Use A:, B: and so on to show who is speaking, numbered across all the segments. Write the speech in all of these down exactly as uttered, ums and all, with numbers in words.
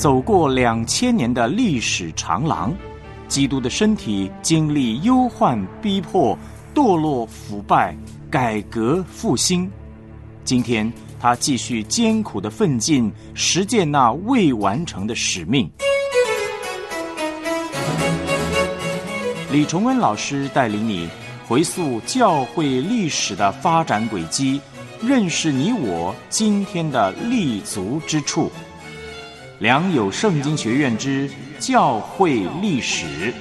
A: 走过两千年的历史长廊，基督的身体经历忧患逼迫、堕落腐败、改革复兴。今天他继续艰苦的奋进，实践那未完成的使命。李崇恩老师带领你回溯教会历史的发展轨迹，认识你我今天的立足之处。良友圣经学院之教会历史。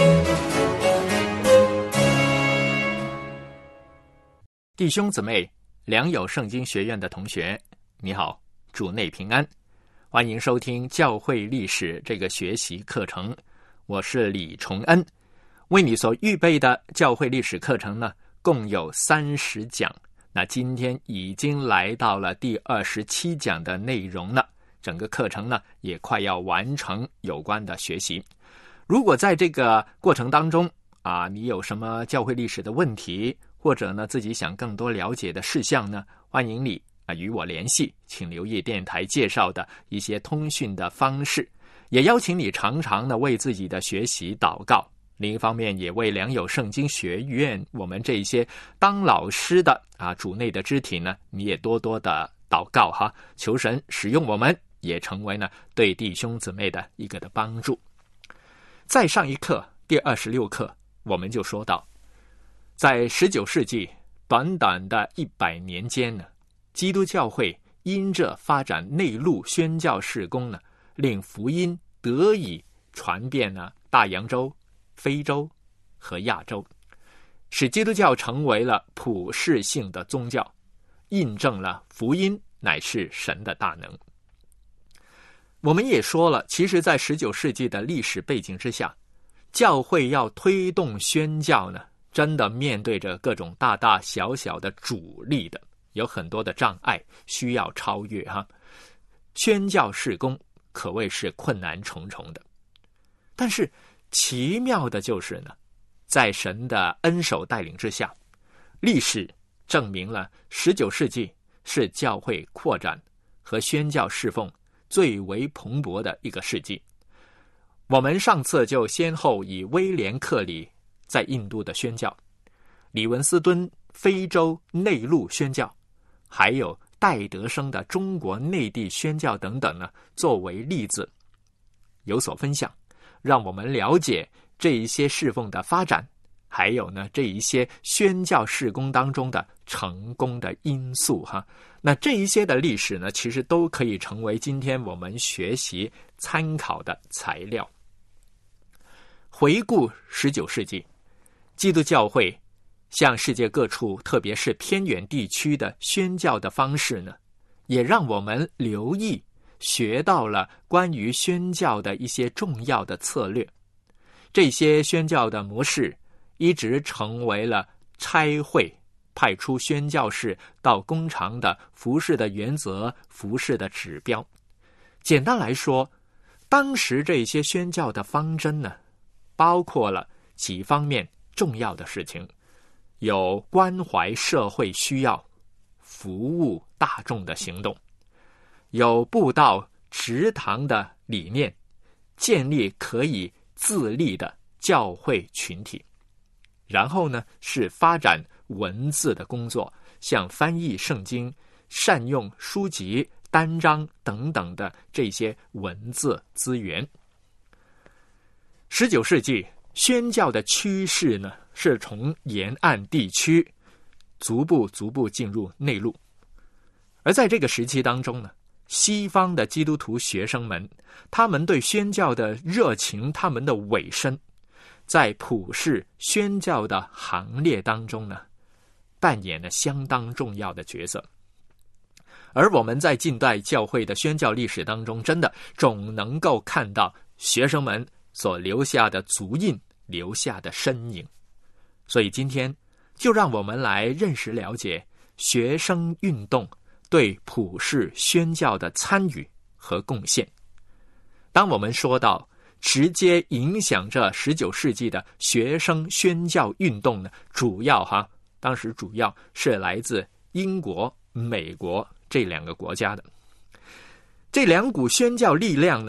B: 弟兄姊妹，良友圣经学院的同学，你好，主内平安，欢迎收听教会历史这个学习课程。我是李崇恩，为你所预备的教会历史课程呢，共有三十讲。那今天已经来到了第二十七讲的内容了，整个课程呢也快要完成有关的学习。如果在这个过程当中啊，你有什么教会历史的问题，或者呢自己想更多了解的事项呢，欢迎你啊与我联系，请留意电台介绍的一些通讯的方式，也邀请你常常的为自己的学习祷告。另一方面，也为良友圣经学院我们这些当老师的啊主内的肢体呢，你也多多的祷告哈，求神使用我们，也成为呢对弟兄姊妹的一个的帮助。在上一课第二十六课，我们就说到，在十九世纪短短的一百年间呢，基督教会因着发展内陆宣教事工呢，令福音得以传遍了大洋洲、非洲和亚洲，使基督教成为了普世性的宗教，印证了福音乃是神的大能。我们也说了，其实在十九世纪的历史背景之下，教会要推动宣教呢，真的面对着各种大大小小的阻力的，有很多的障碍需要超越哈。宣教事工可谓是困难重重的，但是奇妙的就是呢，在神的恩手带领之下，历史证明了十九世纪是教会扩展和宣教侍奉最为蓬勃的一个世纪。我们上次就先后以威廉克里在印度的宣教，李文斯敦非洲内陆宣教，还有戴德生的中国内地宣教等等呢，作为例子有所分享，让我们了解这一些侍奉的发展，还有呢这一些宣教事工当中的成功的因素哈。那这一些的历史呢，其实都可以成为今天我们学习参考的材料。回顾十九世纪，基督教会向世界各处，特别是偏远地区的宣教的方式呢，也让我们留意学到了关于宣教的一些重要的策略。这些宣教的模式一直成为了差会派出宣教士到工厂的服事的原则、服事的指标。简单来说，当时这些宣教的方针呢，包括了几方面重要的事情，有关怀社会需要、服务大众的行动，有布道植堂的理念，建立可以自立的教会群体。然后呢，是发展文字的工作，像翻译圣经、善用书籍、单章等等的这些文字资源。十九世纪宣教的趋势呢，是从沿岸地区逐步逐步进入内陆。而在这个时期当中呢，西方的基督徒学生们，他们对宣教的热情，他们的委身，在普世宣教的行列当中呢，扮演了相当重要的角色。而我们在近代教会的宣教历史当中，真的总能够看到学生们所留下的足印，留下的身影。所以今天就让我们来认识了解学生运动对普世宣教的参与和贡献。当我们说到直接影响着十九世纪的学生宣教运动呢，主要哈，当时主要是来自英国、美国这两个国家的。这两股宣教力量呢，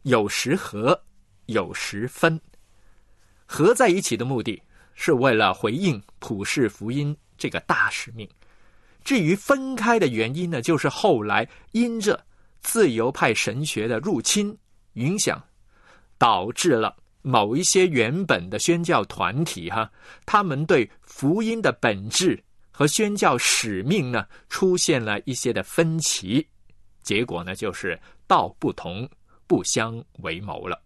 B: 有时合，有时分。合在一起的目的是为了回应普世福音这个大使命。至于分开的原因呢，就是后来因着自由派神学的入侵影响，导致了某一些原本的宣教团体哈，他们对福音的本质和宣教使命呢，出现了一些的分歧，结果呢，就是道不同，不相为谋了。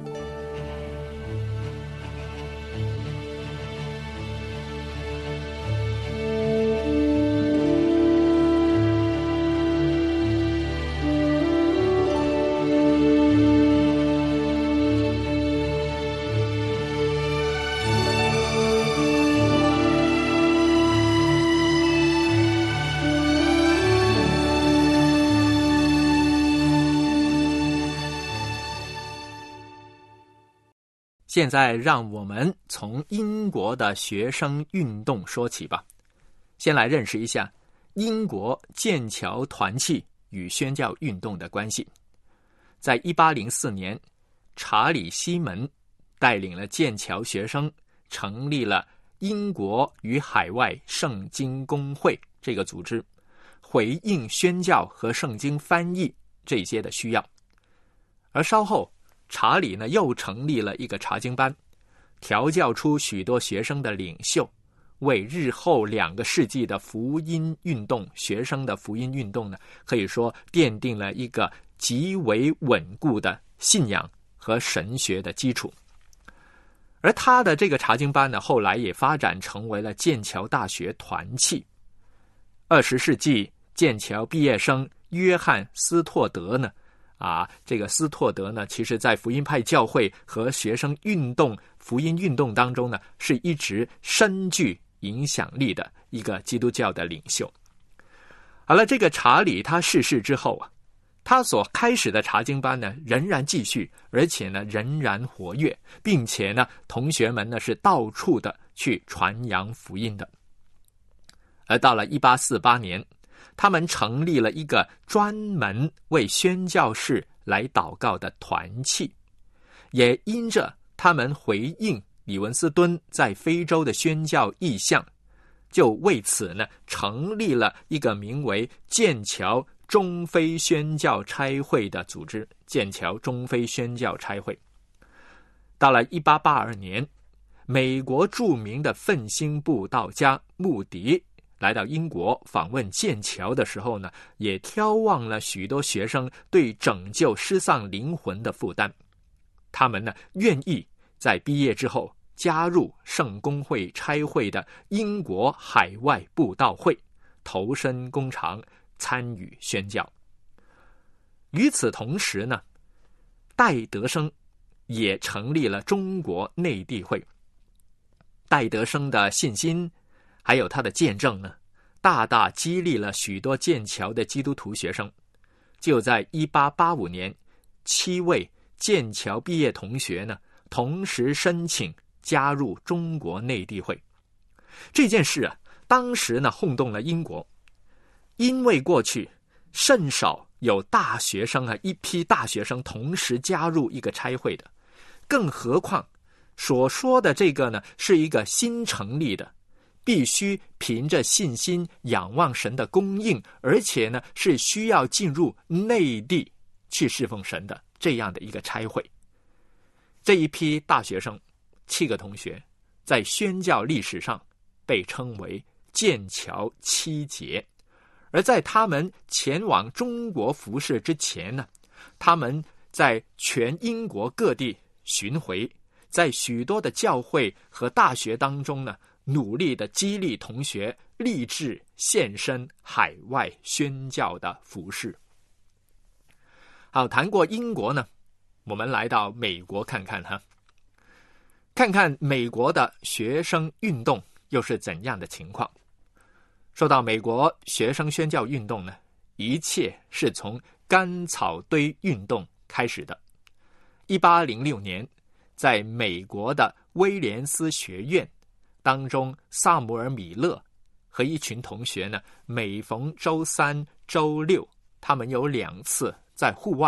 B: 现在让我们从英国的学生运动说起吧。先来认识一下英国剑桥团契与宣教运动的关系。在一八零四年，查理西门带领了剑桥学生成立了英国与海外圣经公会这个组织，回应宣教和圣经翻译这些的需要。而稍后查理呢又成立了一个查经班，调教出许多学生的领袖，为日后两个世纪的福音运动，学生的福音运动呢，可以说奠定了一个极为稳固的信仰和神学的基础。而他的这个查经班呢，后来也发展成为了剑桥大学团契。二十世纪剑桥毕业生约翰斯托德呢，啊，这个斯托德呢，其实在福音派教会和学生运动、福音运动当中呢，是一直深具影响力的一个基督教的领袖。好了，这个查理他逝世之后啊，他所开始的查经班呢，仍然继续，而且呢，仍然活跃，并且呢，同学们呢是到处的去传扬福音的。而到了一八四八年，他们成立了一个专门为宣教士来祷告的团契，也因着他们回应李文斯敦在非洲的宣教意向，就为此呢成立了一个名为剑桥中非宣教差会的组织，剑桥中非宣教差会。到了一八八二年，美国著名的奋兴布道家穆迪来到英国访问剑桥的时候呢，也眺望了许多学生对拯救失丧灵魂的负担。他们呢，愿意在毕业之后加入圣公会差会的英国海外布道会，投身工场，参与宣教。与此同时呢，戴德生也成立了中国内地会。戴德生的信心还有他的见证呢，大大激励了许多剑桥的基督徒学生。就在一八八五年，七位剑桥毕业同学呢，同时申请加入中国内地会。这件事啊，当时呢轰动了英国，因为过去甚少有大学生啊，一批大学生同时加入一个差会的，更何况所说的这个呢，是一个新成立的，必须凭着信心仰望神的供应，而且呢是需要进入内地去侍奉神的这样的一个差会。这一批大学生七个同学在宣教历史上被称为剑桥七杰。而在他们前往中国服事之前呢，他们在全英国各地巡回，在许多的教会和大学当中呢，努力的激励同学立志献身海外宣教的服事。好，谈过英国呢，我们来到美国看看哈，看看美国的学生运动又是怎样的情况。说到美国学生宣教运动呢，一切是从干草堆运动开始的。一八零六年，在美国的威廉斯学院当中，萨姆尔·米勒和一群同学呢，每逢周三、周六，他们有两次在户外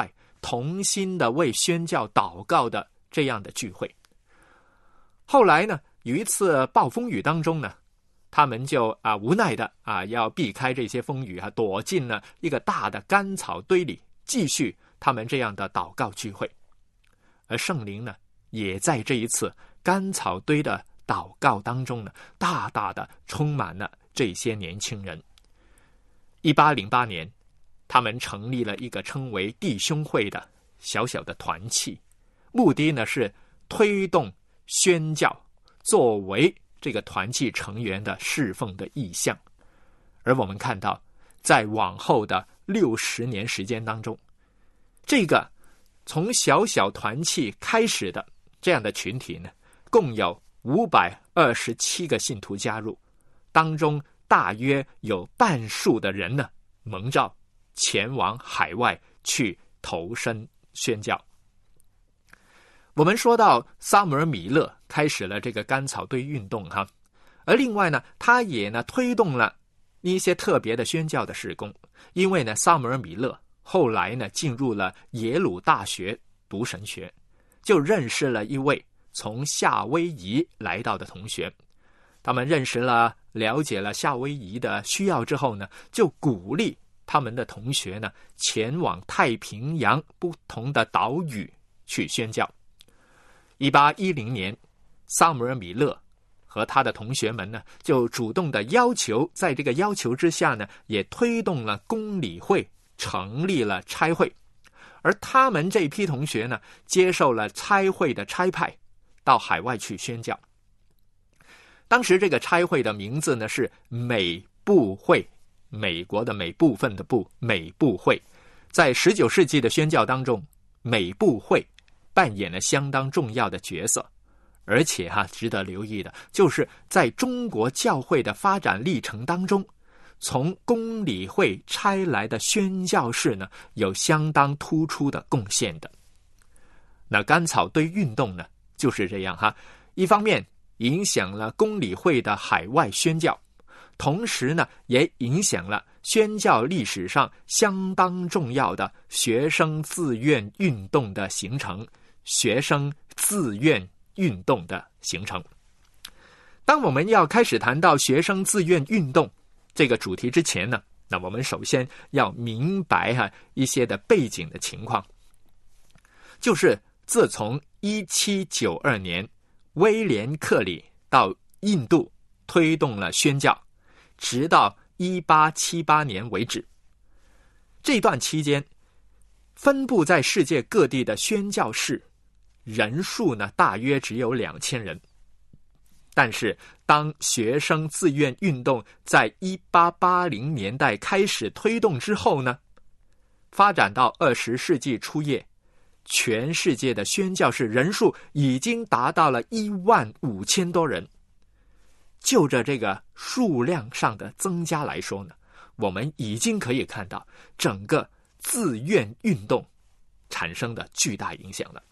B: 同心的为宣教祷告的这样的聚会。后来呢，有一次暴风雨当中呢，他们就啊无奈的啊要避开这些风雨啊，躲进了一个大的干草堆里，继续他们这样的祷告聚会。而圣灵呢，也在这一次干草堆的祷告当中呢，大大的充满了这些年轻人。一八零八年，他们成立了一个称为弟兄会的小小的团契，目的呢是推动宣教作为这个团契成员的侍奉的意向。而我们看到，在往后的六十年时间当中，这个从小小团契开始的这样的群体呢，共有五百二十七个信徒加入，当中大约有半数的人呢蒙召前往海外去投身宣教。我们说到撒母耳米勒开始了这个干草堆运动哈，而另外呢，他也呢推动了一些特别的宣教的事工。因为呢，撒母耳米勒后来呢进入了耶鲁大学读神学，就认识了一位从夏威夷来到的同学。他们认识了了解了夏威夷的需要之后呢，就鼓励他们的同学呢前往太平洋不同的岛屿去宣教。一八一零年，撒母耳米勒和他的同学们呢，就主动的要求，在这个要求之下呢，也推动了公理会，成立了差会。而他们这批同学呢，接受了差会的差派，到海外去宣教。当时这个差会的名字呢是美部会，美国的美部分的部，美部会。在十九世纪的宣教当中，美部会扮演了相当重要的角色。而且哈、啊，值得留意的就是在中国教会的发展历程当中，从公理会差来的宣教士呢，有相当突出的贡献的。那干草堆运动呢，就是这样哈，一方面影响了公理会的海外宣教，同时呢，也影响了宣教历史上相当重要的学生自愿运动的形成，学生自愿运动的形成。当我们要开始谈到学生自愿运动这个主题之前呢，那我们首先要明白哈、啊、一些的背景的情况。就是自从一七九二年威廉克里到印度推动了宣教，直到一八七八年为止，这段期间分布在世界各地的宣教士人数呢，大约只有两千人。但是当学生自愿运动在一八八零年代开始推动之后呢，发展到二十世纪初叶，全世界的宣教士人数已经达到了一万五千多人。就着这个数量上的增加来说呢，我们已经可以看到整个自愿运动产生的巨大影响了。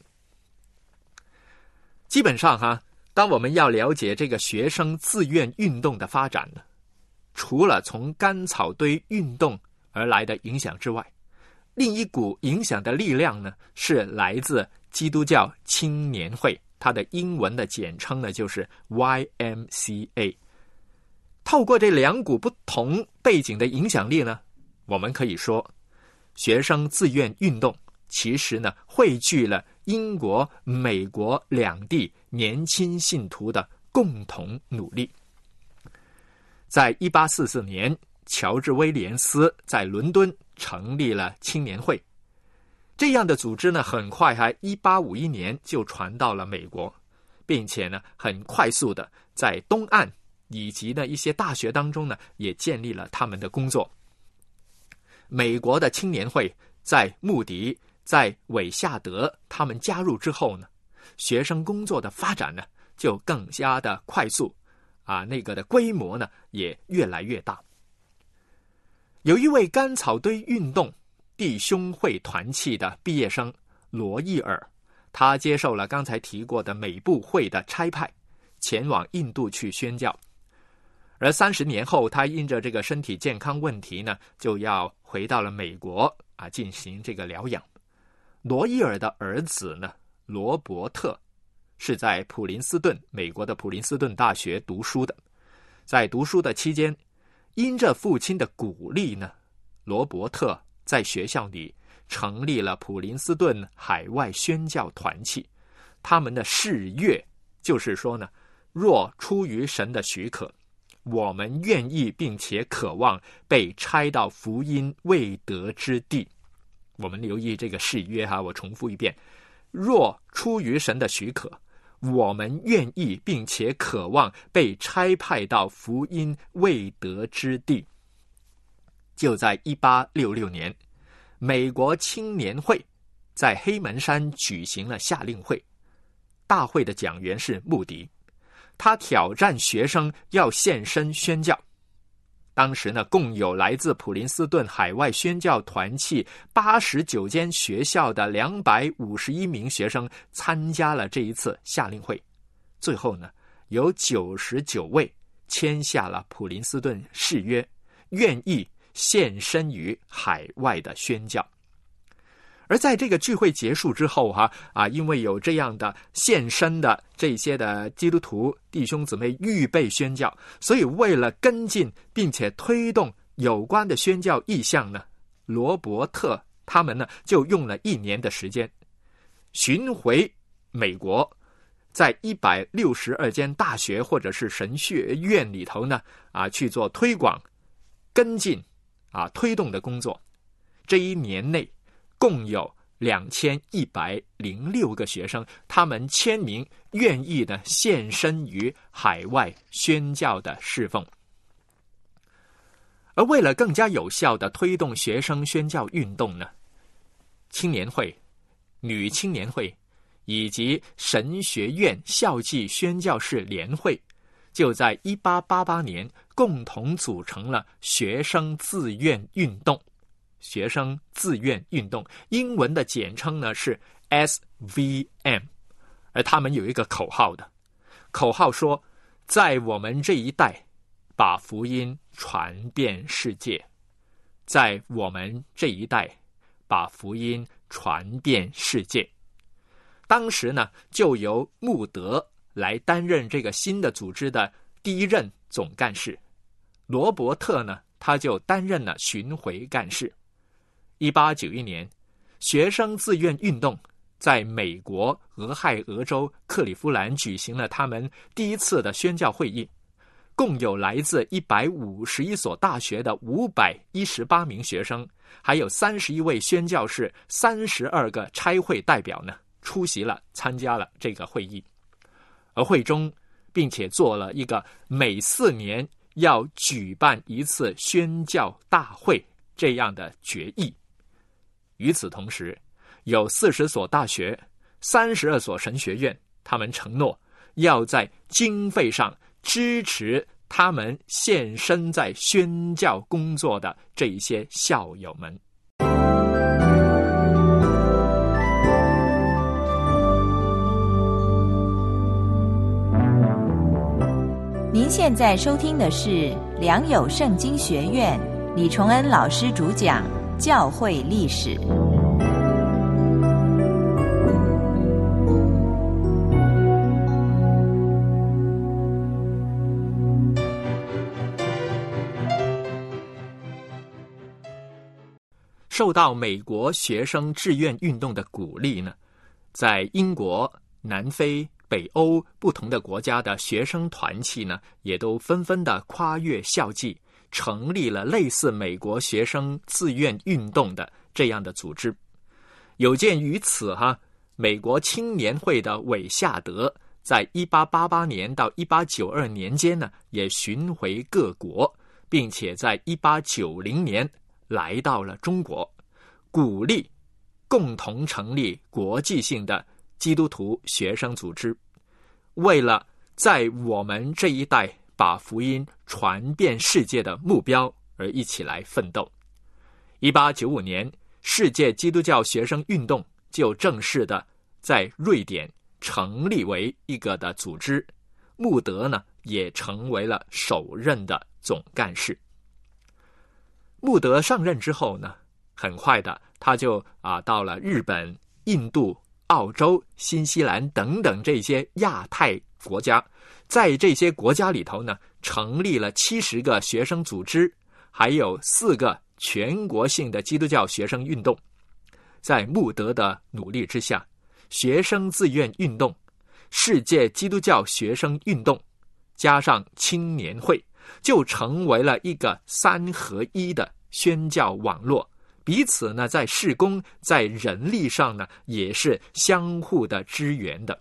B: 基本上哈，当我们要了解这个学生自愿运动的发展呢，除了从干草堆运动而来的影响之外，另一股影响的力量呢，是来自基督教青年会，它的英文的简称呢就是 Y M C A。 透过这两股不同背景的影响力呢，我们可以说学生自愿运动其实呢汇聚了英国、美国两地年轻信徒的共同努力。在一八四四年，乔治·威廉斯在伦敦成立了青年会。这样的组织呢，很快还一八五一年就传到了美国，并且呢，很快速的在东岸以及呢一些大学当中呢，也建立了他们的工作。美国的青年会在穆迪、在韦夏德他们加入之后呢，学生工作的发展呢就更加的快速啊，那个的规模呢也越来越大。有一位干草堆运动弟兄会团契的毕业生罗伊尔，他接受了刚才提过的美部会的差派，前往印度去宣教。而三十年后，他因着这个身体健康问题呢，就要回到了美国啊，进行这个疗养。 罗伊尔的儿子呢，罗伯特是在普林斯顿，美国的普林斯顿大学读书的。在读书的期间，因着父亲的鼓励呢，罗伯特在学校里成立了普林斯顿海外宣教团契。他们的誓约就是说呢，若出于神的许可，我们愿意并且渴望被差到福音未得之地。我们留意这个誓约哈，我重复一遍，若出于神的许可，我们愿意并且渴望被差派到福音未得之地。就在一八六六年，美国青年会在黑门山举行了夏令会，大会的讲员是穆迪，他挑战学生要现身宣教。当时呢，共有来自普林斯顿海外宣教团契八十九间学校的两百五十一名学生参加了这一次夏令会。最后呢，有九十九位签下了普林斯顿誓约，愿意献身于海外的宣教。而在这个聚会结束之后哈啊，因为有这样的献身的这些的基督徒弟兄姊妹预备宣教，所以为了跟进并且推动有关的宣教意向呢，罗伯特他们呢就用了一年的时间巡回美国，在一百六十二间大学或者是神学院里头呢啊去做推广、跟进啊推动的工作。这一年内共有两千一百零六个学生，他们签名愿意的献身于海外宣教的侍奉。而为了更加有效的推动学生宣教运动呢，青年会、女青年会以及神学院校际宣教士联会就在一八八八年共同组成了学生自愿运动。学生自愿运动英文的简称呢是 S V M， 而他们有一个口号的，口号说，在我们这一代把福音传遍世界，在我们这一代把福音传遍世界。当时呢，就由穆德来担任这个新的组织的第一任总干事，罗伯特呢，他就担任了巡回干事。一八九一年，学生自愿运动在美国俄亥俄州克利夫兰举行了他们第一次的宣教会议，共有来自一百五十一所大学的五百一十八名学生，还有三十一位宣教士、三十二个差会代表呢出席了参加了这个会议。而会中并且做了一个每四年要举办一次宣教大会这样的决议。与此同时，有四十所大学、三十二所神学院，他们承诺要在经费上支持他们献身在宣教工作的这一些校友们。
C: 您现在收听的是良友圣经学院李崇恩老师主讲教会历史。
B: 受到美国学生志愿运动的鼓励呢，在英国、南非、北欧不同的国家的学生团契呢，也都纷纷的跨越校际，成立了类似美国学生自愿运动的这样的组织。有鉴于此哈，美国青年会的韦夏德在一八八八年到一八九二年间呢，也巡回各国，并且在一八九零年来到了中国，鼓励共同成立国际性的基督徒学生组织，为了在我们这一代把福音传遍世界的目标而一起来奋斗。一八九五年，世界基督教学生运动就正式的在瑞典成立为一个的组织，穆德呢也成为了首任的总干事。穆德上任之后呢，很快的他就啊到了日本、 印度、澳洲、新西兰等等这些亚太国家，在这些国家里头呢，成立了七十个学生组织，还有四个全国性的基督教学生运动。在穆德的努力之下，学生自愿运动、世界基督教学生运动加上青年会，就成为了一个三合一的宣教网络，彼此呢在事工在人力上呢也是相互的支援的。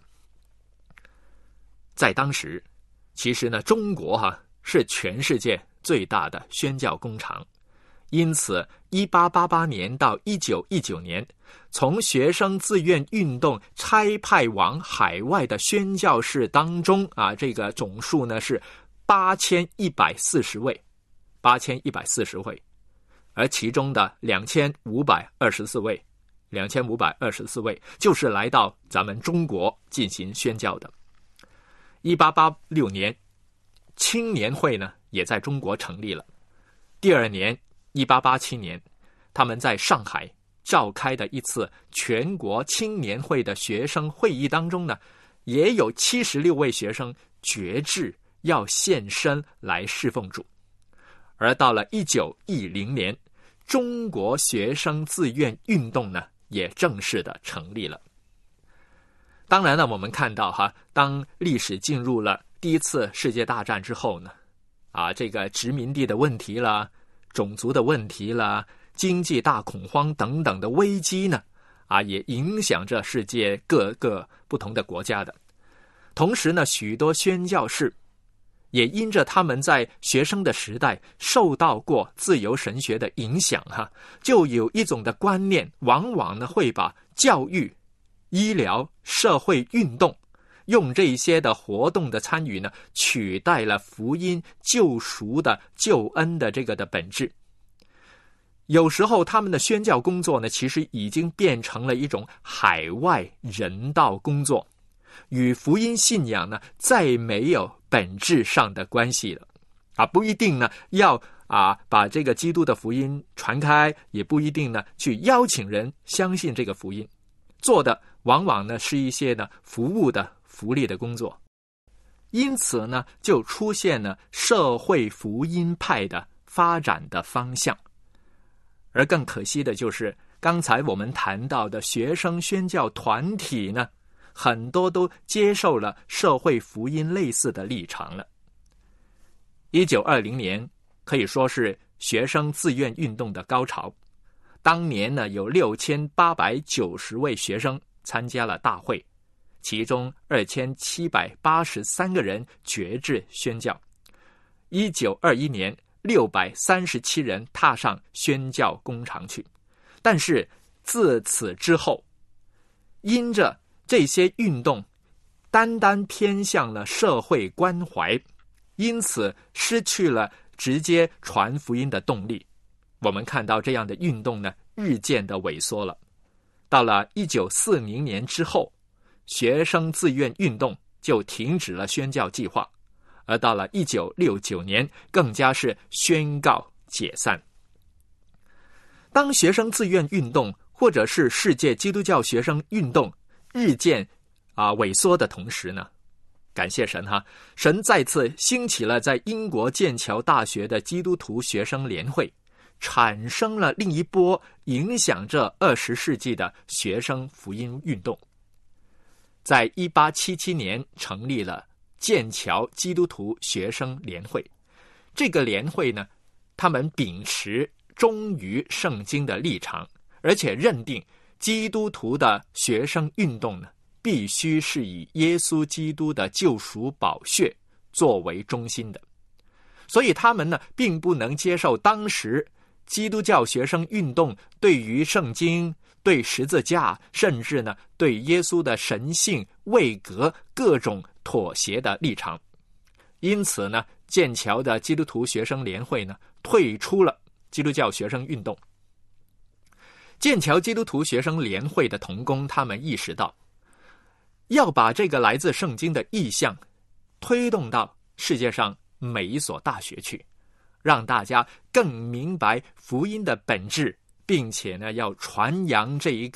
B: 在当时，其实呢中国哈、啊、是全世界最大的宣教工厂，因此一八八八年到一九一九年，从学生自愿运动差派往海外的宣教士当中啊，这个总数呢是八千一百四十位，八千一百四十位，而其中的两千五百二十四位，两千五百二十四位就是来到咱们中国进行宣教的。一八八六年，青年会呢也在中国成立了。第二年，一八八七年，他们在上海召开的一次全国青年会的学生会议当中呢，也有七十六位学生决志要献身来侍奉主。而到了一九一零年，中国学生自愿运动呢也正式的成立了。当然呢，我们看到哈，当历史进入了第一次世界大战之后呢，啊，这个殖民地的问题啦、种族的问题啦、经济大恐慌等等的危机呢，啊，也影响着世界各个不同的国家的。同时呢，许多宣教士也因着他们在学生的时代受到过自由神学的影响哈，就有一种的观念，往往呢会把教育、医疗、社会运动用这一些的活动的参与呢，取代了福音救赎的救恩的这个的本质。有时候他们的宣教工作呢，其实已经变成了一种海外人道工作，与福音信仰呢再没有本质上的关系了啊，不一定呢要啊把这个基督的福音传开，也不一定呢去邀请人相信这个福音，做的往往呢是一些呢服务的福利的工作。因此呢，就出现了社会福音派的发展的方向。而更可惜的就是，刚才我们谈到的学生宣教团体呢，很多都接受了社会福音类似的立场了。一九二零年可以说是学生自愿运动的高潮，当年呢有六千八百九十位学生参加了大会，其中二千七百八十三个人决志宣教。一九二一年，六百三十七人踏上宣教工厂去。但是自此之后，因着这些运动单单偏向了社会关怀，因此失去了直接传福音的动力。我们看到这样的运动呢，日渐的萎缩了。到了一九四零年之后，学生自愿运动就停止了宣教计划，而到了一九六九年，更加是宣告解散。当学生自愿运动或者是世界基督教学生运动日渐啊萎缩的同时呢，感谢神哈，神再次兴起了在英国剑桥大学的基督徒学生联会，产生了另一波影响着二十世纪的学生福音运动。在一八七七年成立了剑桥基督徒学生联会。这个联会呢，他们秉持忠于圣经的立场，而且认定基督徒的学生运动呢，必须是以耶稣基督的救赎宝血作为中心的。所以他们呢，并不能接受当时基督教学生运动对于圣经、对十字架，甚至呢对耶稣的神性、位格各种妥协的立场。因此呢，剑桥的基督徒学生联会呢，退出了基督教学生运动。剑桥基督徒学生联会的同工，他们意识到要把这个来自圣经的意象推动到世界上每一所大学去，让大家更明白福音的本质，并且呢要传扬这一个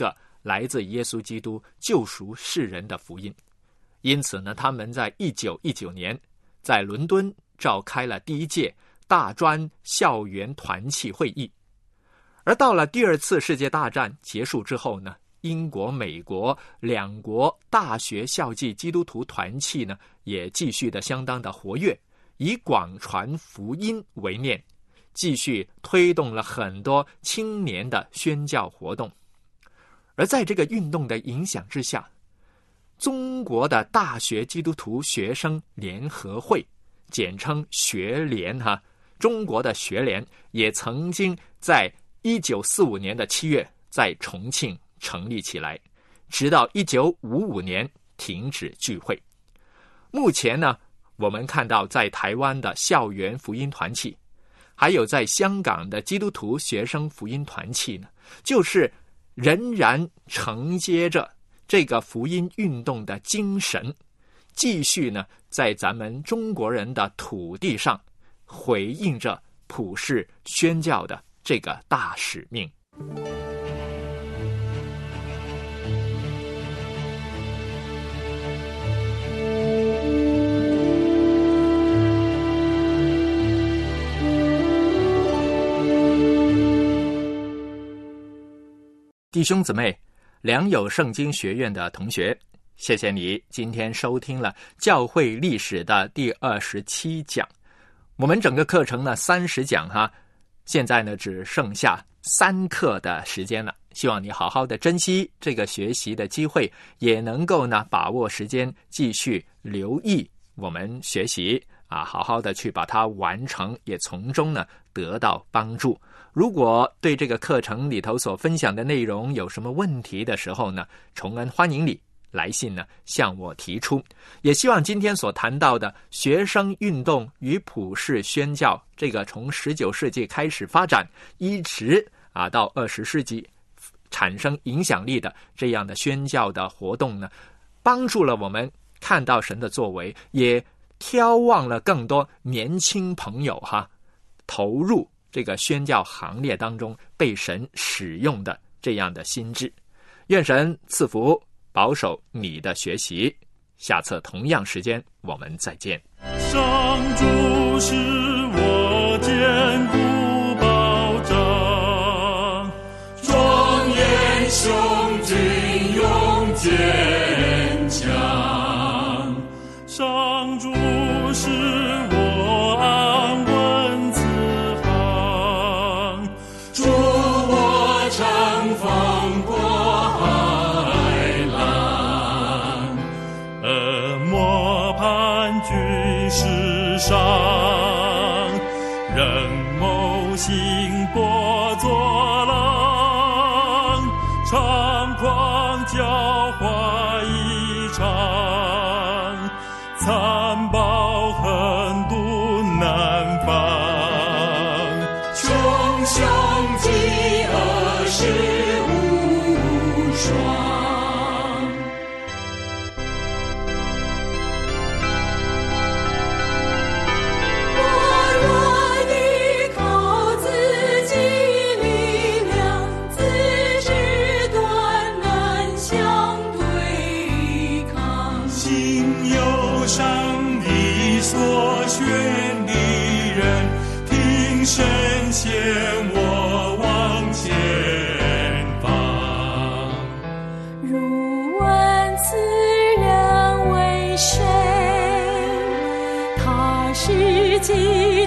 B: 来自耶稣基督救赎世人的福音。因此呢，他们在一九一九年在伦敦召开了第一届大专校园团契会议。而到了第二次世界大战结束之后呢，英国、美国两国大学校际基督徒团契呢，也继续的相当的活跃，以广传福音为念，继续推动了很多青年的宣教活动。而在这个运动的影响之下，中国的大学基督徒学生联合会，简称学联哈，中国的学联也曾经在一九四五年的七月在重庆成立起来，直到一九五五年停止聚会。目前呢，我们看到在台湾的校园福音团契，还有在香港的基督徒学生福音团契呢，就是仍然承接着这个福音运动的精神，继续呢在咱们中国人的土地上回应着普世宣教的这个大使命。弟兄姊妹，良友圣经学院的同学，谢谢你今天收听了教会历史的第二十七讲。我们整个课程呢三十讲哈，现在呢只剩下三课的时间了，希望你好好的珍惜这个学习的机会，也能够呢把握时间继续留意我们学习啊，好好的去把它完成，也从中呢得到帮助。如果对这个课程里头所分享的内容有什么问题的时候呢，崇恩欢迎你来信呢向我提出。也希望今天所谈到的学生运动与普世宣教，这个从十九世纪开始发展，一直啊到二十世纪产生影响力的这样的宣教的活动呢，帮助了我们看到神的作为，也挑望了更多年轻朋友哈投入这个宣教行列当中，被神使用的这样的心志。愿神赐福保守你的学习，下次同样时间我们再见。
D: 上主是我坚固保障，庄严雄峻勇坚强，上主是我安稳自航，助我乘风过海浪，恶魔盘踞世上，人谋心波作浪，猖狂狡猾异常，残暴狠毒难防，穷凶极恶是无双。我若依靠自己力量，自知断难相对抗，心有上帝所选的人，听神显我往前方。
E: 如问此人为谁？他是基